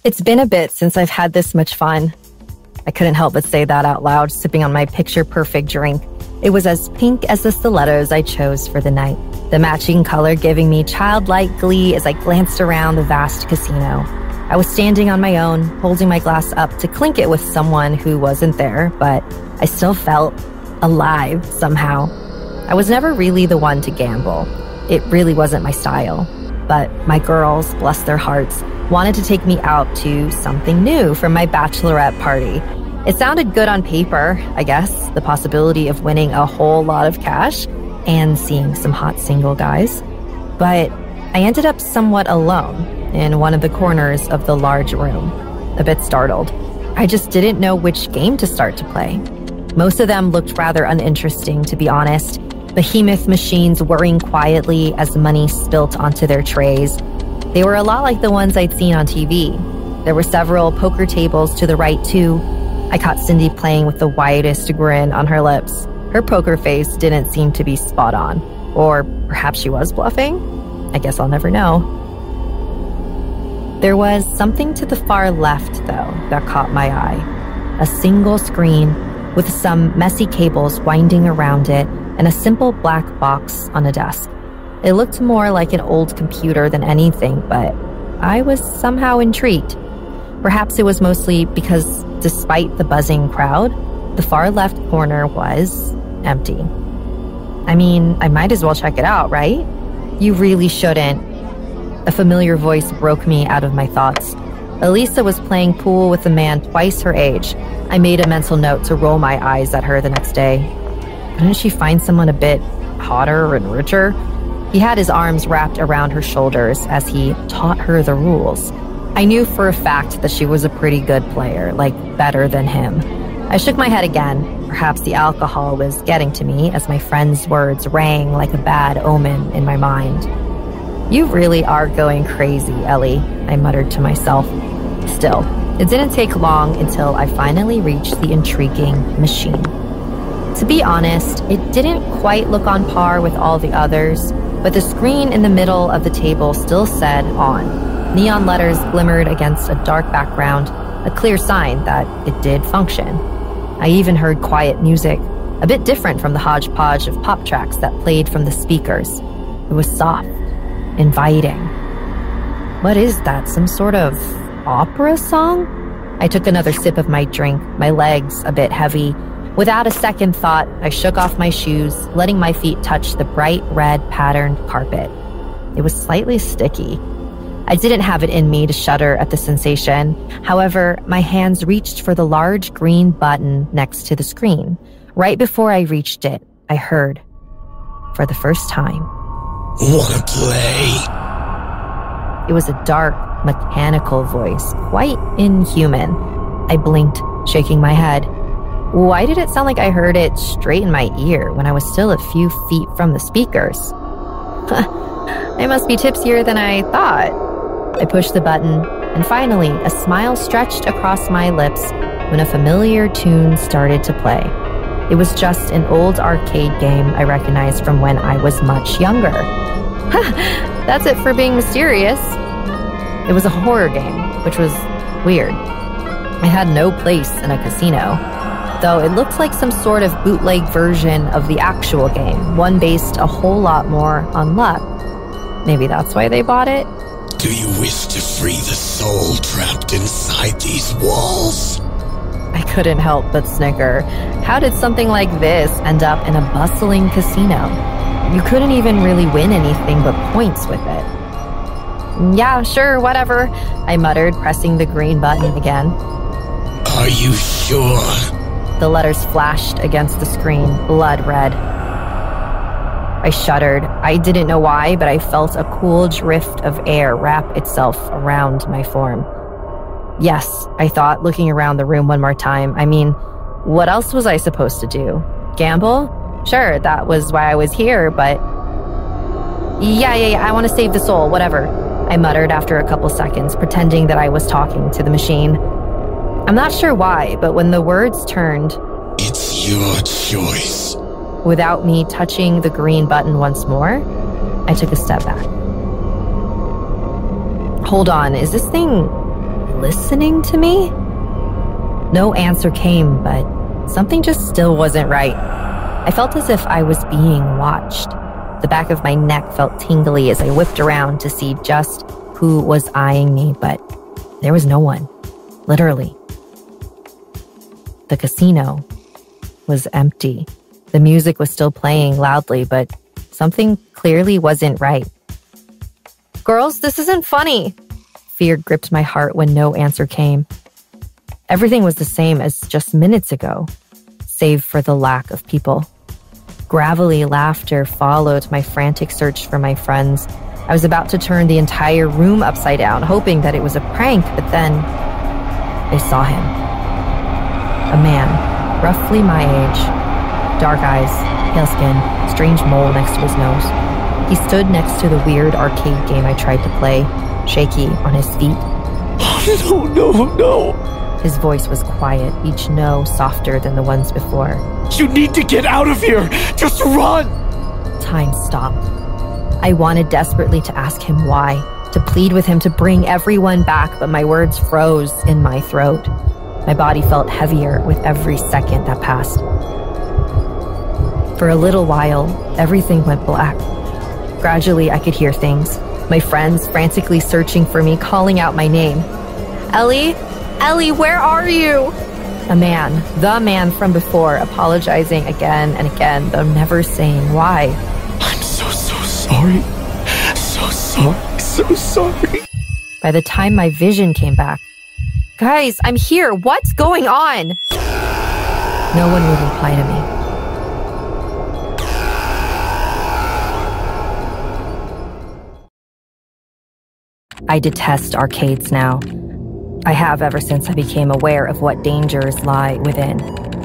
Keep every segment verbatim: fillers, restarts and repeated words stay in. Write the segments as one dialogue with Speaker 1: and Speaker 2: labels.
Speaker 1: It's been a bit since I've had this much fun. I couldn't help but say that out loud, sipping on my picture-perfect drink. It was as pink as the stilettos I chose for the night, the matching color giving me childlike glee as I glanced around the vast casino. I was standing on my own, holding my glass up to clink it with someone who wasn't there, but I still felt alive somehow. I was never really the one to gamble. It really wasn't my style. But my girls, bless their hearts, wanted to take me out to something new for my bachelorette party. It sounded good on paper, I guess, the possibility of winning a whole lot of cash and seeing some hot single guys. But I ended up somewhat alone in one of the corners of the large room, a bit startled. I just didn't know which game to start to play. Most of them looked rather uninteresting, to be honest. Behemoth machines whirring quietly as money spilt onto their trays. They were a lot like the ones I'd seen on T V. There were several poker tables to the right, too. I caught Cindy playing with the widest grin on her lips. Her poker face didn't seem to be spot on. Or perhaps she was bluffing? I guess I'll never know. There was something to the far left, though, that caught my eye. A single screen with some messy cables winding around it and a simple black box on a desk. It looked more like an old computer than anything, but I was somehow intrigued. Perhaps it was mostly because, despite the buzzing crowd, the far left corner was empty. I mean, I might as well check it out, right? You really shouldn't. A familiar voice broke me out of my thoughts. Elisa was playing pool with a man twice her age. I made a mental note to roll my eyes at her the next day. Couldn't she find someone a bit hotter and richer? He had his arms wrapped around her shoulders as he taught her the rules. I knew for a fact that she was a pretty good player, like better than him. I shook my head again. Perhaps the alcohol was getting to me as my friend's words rang like a bad omen in my mind. You really are going crazy, Ellie, I muttered to myself. Still, it didn't take long until I finally reached the intriguing machine. To be honest, it didn't quite look on par with all the others, but the screen in the middle of the table still said on. Neon letters glimmered against a dark background, a clear sign that it did function. I even heard quiet music, a bit different from the hodgepodge of pop tracks that played from the speakers. It was soft, inviting. What is that, some sort of opera song? I took another sip of my drink, my legs a bit heavy. Without a second thought, I shook off my shoes, letting my feet touch the bright red patterned carpet. It was slightly sticky. I didn't have it in me to shudder at the sensation. However, my hands reached for the large green button next to the screen. Right before I reached it, I heard, for the first time,
Speaker 2: "Wanna play?"
Speaker 1: It was a dark, mechanical voice, quite inhuman. I blinked, shaking my head. Why did it sound like I heard it straight in my ear when I was still a few feet from the speakers? I must be tipsier than I thought. I pushed the button, and finally, a smile stretched across my lips when a familiar tune started to play. It was just an old arcade game I recognized from when I was much younger. That's it for being mysterious. It was a horror game, which was weird. It had no place in a casino, though it looked like some sort of bootleg version of the actual game, one based a whole lot more on luck. Maybe that's why they bought it?
Speaker 2: Do you wish to free the soul trapped inside these walls?
Speaker 1: I couldn't help but snicker. How did something like this end up in a bustling casino? You couldn't even really win anything but points with it. Yeah, sure, whatever, I muttered, pressing the green button again.
Speaker 2: Are you sure?
Speaker 1: The letters flashed against the screen, blood red. I shuddered. I didn't know why, but I felt a cool drift of air wrap itself around my form. Yes, I thought, looking around the room one more time. I mean, what else was I supposed to do? Gamble? Sure, that was why I was here, but... Yeah, yeah, yeah, I want to save the soul, whatever, I muttered after a couple seconds, pretending that I was talking to the machine. I'm not sure why, but when the words turned...
Speaker 2: It's your choice.
Speaker 1: Without me touching the green button once more, I took a step back. Hold on, is this thing listening to me? No answer came, but something just still wasn't right. I felt as if I was being watched. The back of my neck felt tingly as I whipped around to see just who was eyeing me, but there was no one. Literally. The casino was empty. The music was still playing loudly, but something clearly wasn't right. Girls, this isn't funny. Fear gripped my heart when no answer came. Everything was the same as just minutes ago, save for the lack of people. Gravelly laughter followed my frantic search for my friends. I was about to turn the entire room upside down, hoping that it was a prank, but then I saw him. A man, roughly my age. Dark eyes, pale skin, strange mole next to his nose. He stood next to the weird arcade game I tried to play, shaky on his feet.
Speaker 2: Oh, no, no, no.
Speaker 1: His voice was quiet, each no softer than the ones before.
Speaker 2: You need to get out of here! Just run!
Speaker 1: Time stopped. I wanted desperately to ask him why, to plead with him to bring everyone back, but my words froze in my throat. My body felt heavier with every second that passed. For a little while, everything went black. Gradually, I could hear things. My friends frantically searching for me, calling out my name. Ellie? Ellie, where are you? A man, the man from before, apologizing again and again, though never saying why.
Speaker 2: I'm so, so sorry. So sorry, so sorry.
Speaker 1: By the time my vision came back, guys, I'm here. What's going on? No one would reply to me. I detest arcades now. I have ever since I became aware of what dangers lie within.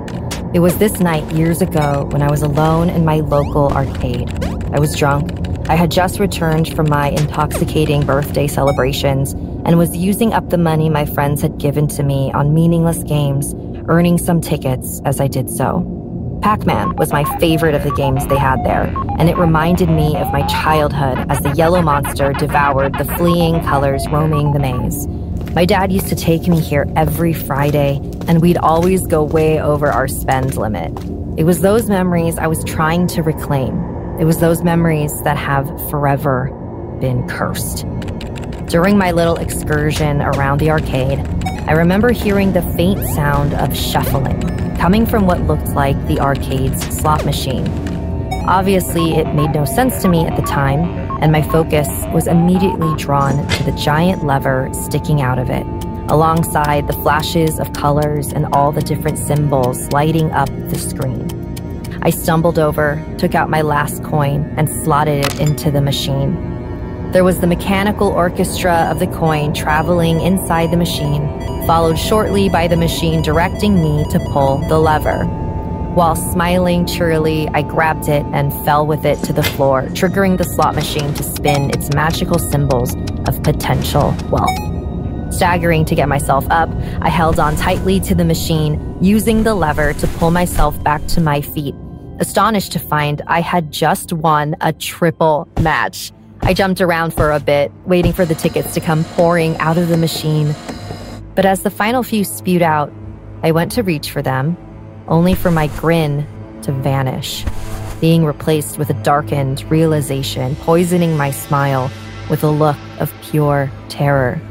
Speaker 1: It was this night years ago when I was alone in my local arcade. I was drunk. I had just returned from my intoxicating birthday celebrations and was using up the money my friends had given to me on meaningless games, earning some tickets as I did so. Pac-Man was my favorite of the games they had there, and it reminded me of my childhood as the yellow monster devoured the fleeing colors roaming the maze. My dad used to take me here every Friday, and we'd always go way over our spend limit. It was those memories I was trying to reclaim. It was those memories that have forever been cursed. During my little excursion around the arcade, I remember hearing the faint sound of shuffling, coming from what looked like the arcade's slot machine. Obviously, it made no sense to me at the time, and my focus was immediately drawn to the giant lever sticking out of it, alongside the flashes of colors and all the different symbols lighting up the screen. I stumbled over, took out my last coin, and slotted it into the machine. There was the mechanical orchestra of the coin traveling inside the machine, followed shortly by the machine directing me to pull the lever. While smiling cheerily, I grabbed it and fell with it to the floor, triggering the slot machine to spin its magical symbols of potential wealth. Staggering to get myself up, I held on tightly to the machine, using the lever to pull myself back to my feet, astonished to find I had just won a triple match. I jumped around for a bit, waiting for the tickets to come pouring out of the machine. But as the final few spewed out, I went to reach for them, only for my grin to vanish, being replaced with a darkened realization, poisoning my smile with a look of pure terror.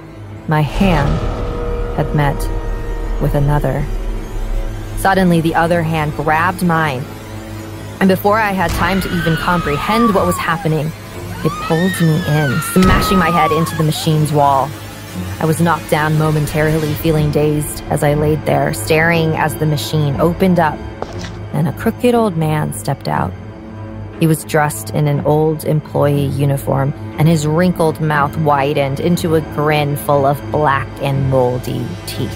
Speaker 1: My hand had met with another. Suddenly, the other hand grabbed mine, and before I had time to even comprehend what was happening, it pulled me in, smashing my head into the machine's wall. I was knocked down momentarily, feeling dazed as I laid there, staring as the machine opened up, and a crooked old man stepped out. He was dressed in an old employee uniform, and his wrinkled mouth widened into a grin full of black and moldy teeth.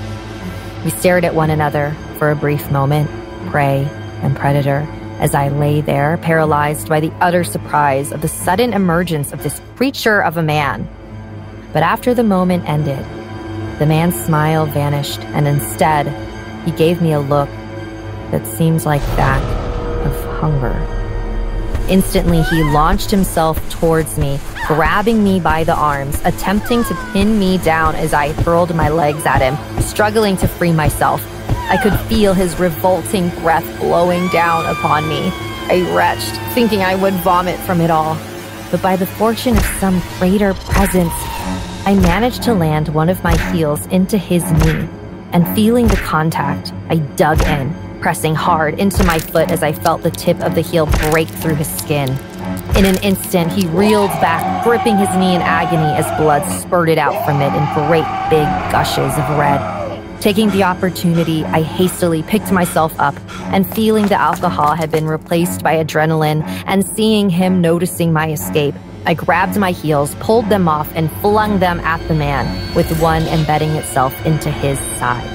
Speaker 1: We stared at one another for a brief moment, prey and predator, as I lay there, paralyzed by the utter surprise of the sudden emergence of this creature of a man. But after the moment ended, the man's smile vanished, and instead, he gave me a look that seemed like that of hunger. Instantly, he launched himself towards me, grabbing me by the arms, attempting to pin me down as I hurled my legs at him, struggling to free myself. I could feel his revolting breath blowing down upon me. I retched, thinking I would vomit from it all. But by the fortune of some greater presence, I managed to land one of my heels into his knee, and feeling the contact, I dug in, pressing hard into my foot as I felt the tip of the heel break through his skin. In an instant, he reeled back, gripping his knee in agony as blood spurted out from it in great big gushes of red. Taking the opportunity, I hastily picked myself up, and feeling the alcohol had been replaced by adrenaline and seeing him noticing my escape, I grabbed my heels, pulled them off, and flung them at the man, with one embedding itself into his side.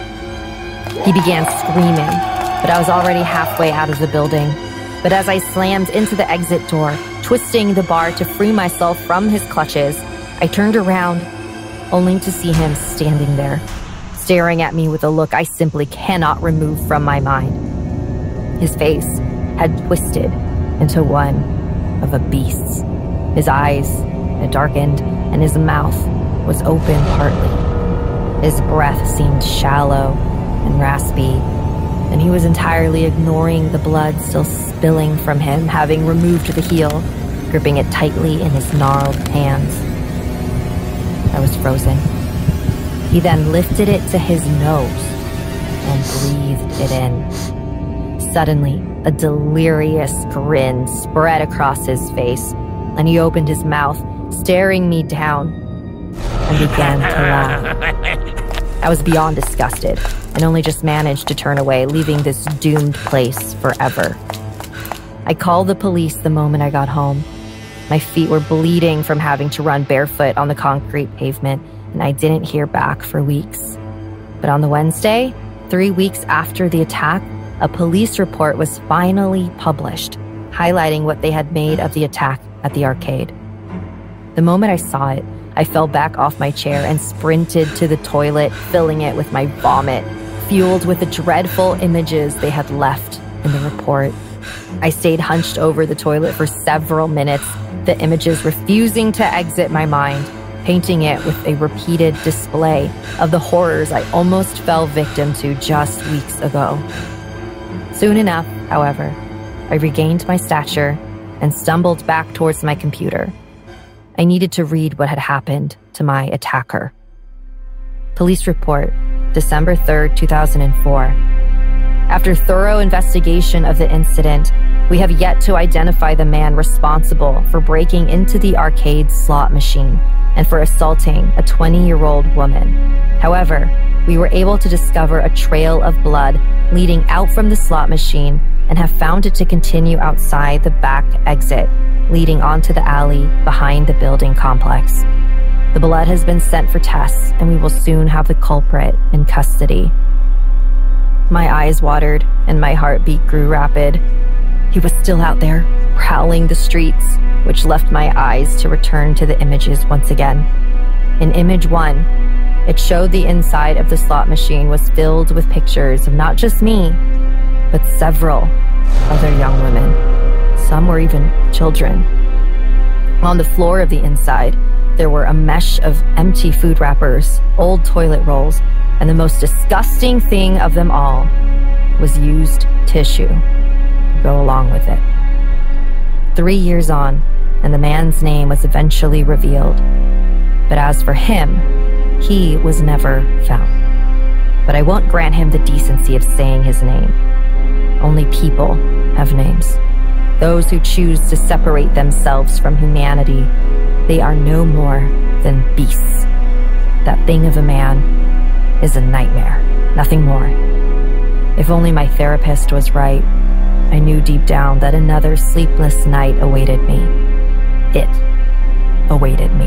Speaker 1: He began screaming, but I was already halfway out of the building. But as I slammed into the exit door, twisting the bar to free myself from his clutches, I turned around, only to see him standing there, staring at me with a look I simply cannot remove from my mind. His face had twisted into one of a beast's. His eyes had darkened, and his mouth was open partly. His breath seemed shallow and raspy, and he was entirely ignoring the blood still spilling from him, having removed the heel, gripping it tightly in his gnarled hands. I was frozen. He then lifted it to his nose and breathed it in. Suddenly, a delirious grin spread across his face, and he opened his mouth, staring me down, and began to laugh. I was beyond disgusted, and only just managed to turn away, leaving this doomed place forever. I called the police the moment I got home. My feet were bleeding from having to run barefoot on the concrete pavement, and I didn't hear back for weeks. But on the Wednesday, three weeks after the attack, a police report was finally published, highlighting what they had made of the attack at the arcade. The moment I saw it, I fell back off my chair and sprinted to the toilet, filling it with my vomit, fueled with the dreadful images they had left in the report. I stayed hunched over the toilet for several minutes, the images refusing to exit my mind, painting it with a repeated display of the horrors I almost fell victim to just weeks ago. Soon enough, however, I regained my stature and stumbled back towards my computer. I needed to read what had happened to my attacker. Police report, December third, two thousand four. After thorough investigation of the incident, we have yet to identify the man responsible for breaking into the arcade slot machine and for assaulting a twenty-year-old woman. However, we were able to discover a trail of blood leading out from the slot machine and have found it to continue outside the back exit, leading onto the alley behind the building complex. The blood has been sent for tests, and we will soon have the culprit in custody. My eyes watered, and my heartbeat grew rapid. He was still out there, prowling the streets, which left my eyes to return to the images once again. In image one, it showed the inside of the slot machine was filled with pictures of not just me, but several other young women. Some were even children. On the floor of the inside, there were a mesh of empty food wrappers, old toilet rolls, and the most disgusting thing of them all was used tissue to go along with it. Three years on, and the man's name was eventually revealed. But as for him, he was never found. But I won't grant him the decency of saying his name. Only people have names. Those who choose to separate themselves from humanity, they are no more than beasts. That thing of a man is a nightmare, nothing more. If only my therapist was right, I knew deep down that another sleepless night awaited me. It awaited me.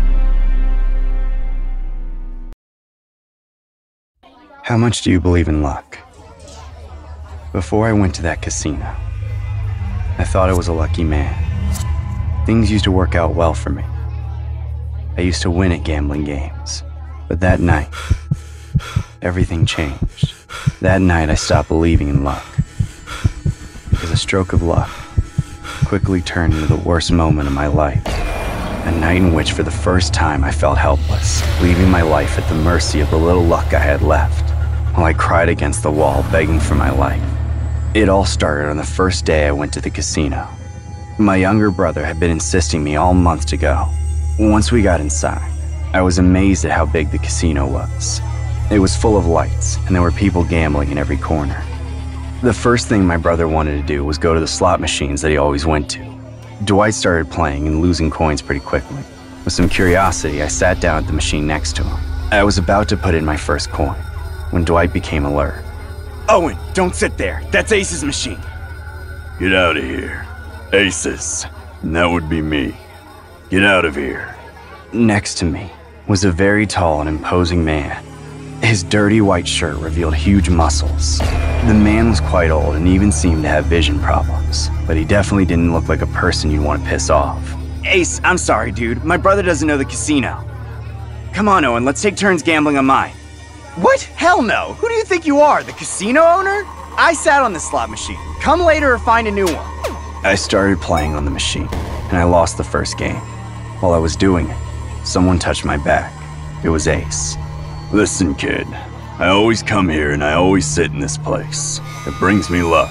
Speaker 3: How much do you believe in luck? Before I went to that casino, I thought I was a lucky man. Things used to work out well for me. I used to win at gambling games. But that night, everything changed. That night I stopped believing in luck. Because a stroke of luck quickly turned into the worst moment of my life. A night in which, for the first time, I felt helpless, leaving my life at the mercy of the little luck I had left, while I cried against the wall, begging for my life. It all started on the first day I went to the casino. My younger brother had been insisting me all month to go. Once we got inside, I was amazed at how big the casino was. It was full of lights, and there were people gambling in every corner. The first thing my brother wanted to do was go to the slot machines that he always went to. Dwight started playing and losing coins pretty quickly. With some curiosity, I sat down at the machine next to him. I was about to put in my first coin, when Dwight became alert.
Speaker 4: Owen, don't sit there. That's Ace's machine.
Speaker 2: Get out of here. Aces. And that would be me. Get out of here.
Speaker 3: Next to me was a very tall and imposing man. His dirty white shirt revealed huge muscles. The man was quite old and even seemed to have vision problems, but he definitely didn't look like a person you'd want to piss off.
Speaker 4: Ace, I'm sorry, dude. My brother doesn't know the casino. Come on, Owen, let's take turns gambling on mine. What? Hell no. Who do you think you are, the casino owner? I sat on the slot machine. Come later or find a new one.
Speaker 3: I started playing on the machine, and I lost the first game. While I was doing it, someone touched my back. It was Ace.
Speaker 2: Listen, kid. I always come here and I always sit in this place. It brings me luck.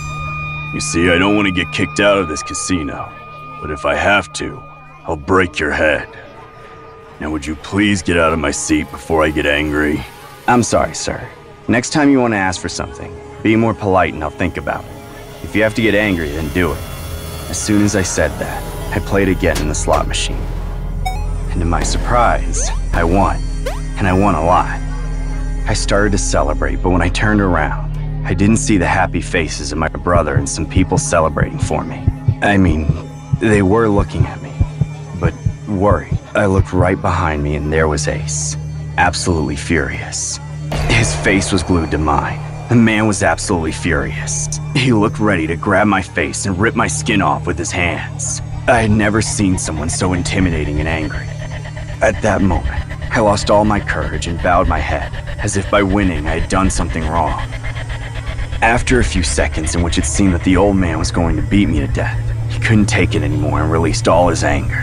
Speaker 2: You see, I don't want to get kicked out of this casino, but if I have to, I'll break your head. Now would you please get out of my seat before I get angry?
Speaker 3: I'm sorry, sir. Next time you want to ask for something, be more polite and I'll think about it. If you have to get angry, then do it. As soon as I said that, I played again in the slot machine. And to my surprise, I won. And I won a lot. I started to celebrate, but when I turned around, I didn't see the happy faces of my brother and some people celebrating for me. I mean, they were looking at me, but worried. I looked right behind me and there was Ace, absolutely furious. His face was glued to mine. The man was absolutely furious. He looked ready to grab my face and rip my skin off with his hands. I had never seen someone so intimidating and angry. At that moment, I lost all my courage and bowed my head, as if by winning I had done something wrong. After a few seconds in which it seemed that the old man was going to beat me to death, he couldn't take it anymore and released all his anger.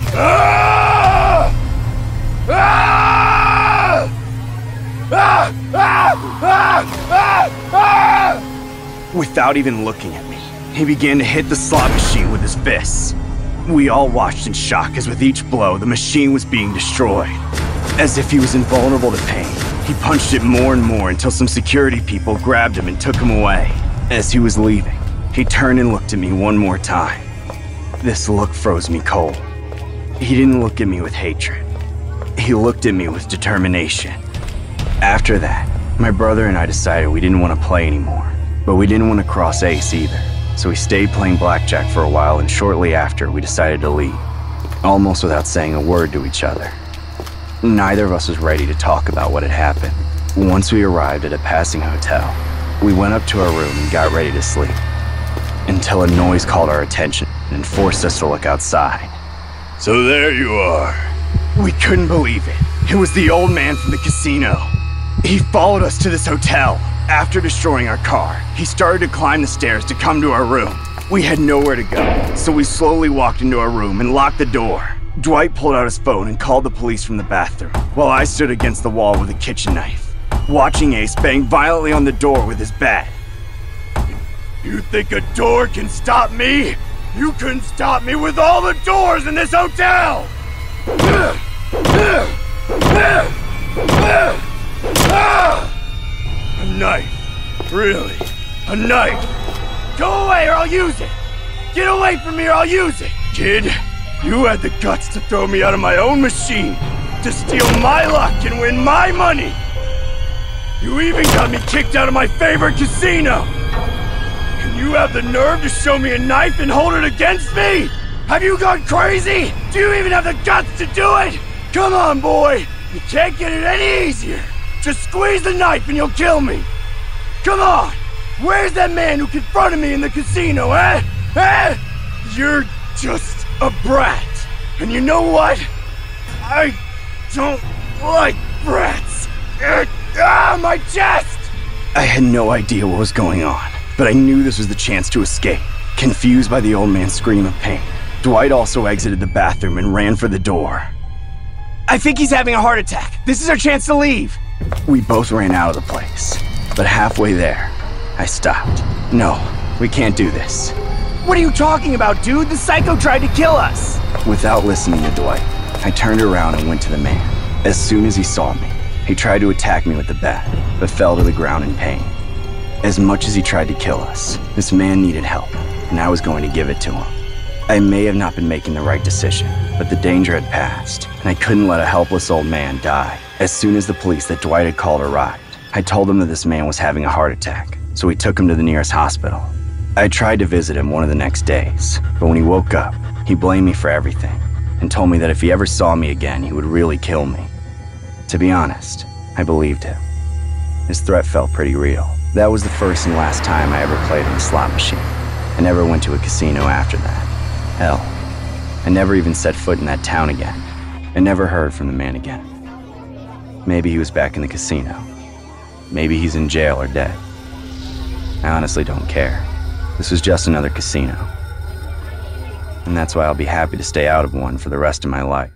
Speaker 2: Ah! Ah! Ah! Ah! Ah! Ah!
Speaker 4: Without even looking at me, he began to hit the slot machine with his fists. We all watched in shock as with each blow, the machine was being destroyed. As if he was invulnerable to pain, he punched it more and more until some security people grabbed him and took him away. As he was leaving, he turned and looked at me one more time. This look froze me cold. He didn't look at me with hatred. He looked at me with determination. After that, my brother and I decided we didn't want to play anymore, but we didn't want to cross Ace either. So we stayed playing blackjack for a while, and shortly after, we decided to leave, almost without saying a word to each other. Neither of us was ready to talk about what had happened. Once we arrived at a passing hotel, we went up to our room and got ready to sleep, until a noise called our attention and forced us to look outside.
Speaker 2: So there you are.
Speaker 4: We couldn't believe it. It was the old man from the casino. He followed us to this hotel. After destroying our car, he started to climb the stairs to come to our room. We had nowhere to go, so we slowly walked into our room and locked the door. Dwight pulled out his phone and called the police from the bathroom, while I stood against the wall with a kitchen knife, watching Ace bang violently on the door with his bat.
Speaker 2: You think a door can stop me? You couldn't stop me with all the doors in this hotel! A knife. Really? A knife? Go away or I'll use it! Get away from me or I'll use it! Kid, you had the guts to throw me out of my own machine, to steal my luck and win my money! You even got me kicked out of my favorite casino! And you have the nerve to show me a knife and hold it against me? Have you gone crazy? Do you even have the guts to do it? Come on, boy! You can't get it any easier! Just squeeze the knife and you'll kill me! Come on! Where's that man who confronted me in the casino, eh? Eh? You're just a brat. And you know what? I don't like brats. Ah, my chest!
Speaker 4: I had no idea what was going on, but I knew this was the chance to escape. Confused by the old man's scream of pain, Dwight also exited the bathroom and ran for the door. I think he's having a heart attack. This is our chance to leave. We both ran out of the place, but halfway there, I stopped. No, we can't do this. What are you talking about, dude? The psycho tried to kill us. Without listening to Dwight, I turned around and went to the man. As soon as he saw me, he tried to attack me with the bat, but fell to the ground in pain. As much as he tried to kill us, this man needed help, and I was going to give it to him. I may have not been making the right decision, but the danger had passed, and I couldn't let a helpless old man die. As soon as the police that Dwight had called arrived, I told them that this man was having a heart attack, so we took him to the nearest hospital. I tried to visit him one of the next days, but when he woke up, he blamed me for everything, and told me that if he ever saw me again, he would really kill me. To be honest, I believed him. His threat felt pretty real. That was the first and last time I ever played in a slot machine. I never went to a casino after that. Hell, I never even set foot in that town again. I never heard from the man again. Maybe he was back in the casino. Maybe he's in jail or dead. I honestly don't care. This was just another casino. And that's why I'll be happy to stay out of one for the rest of my life.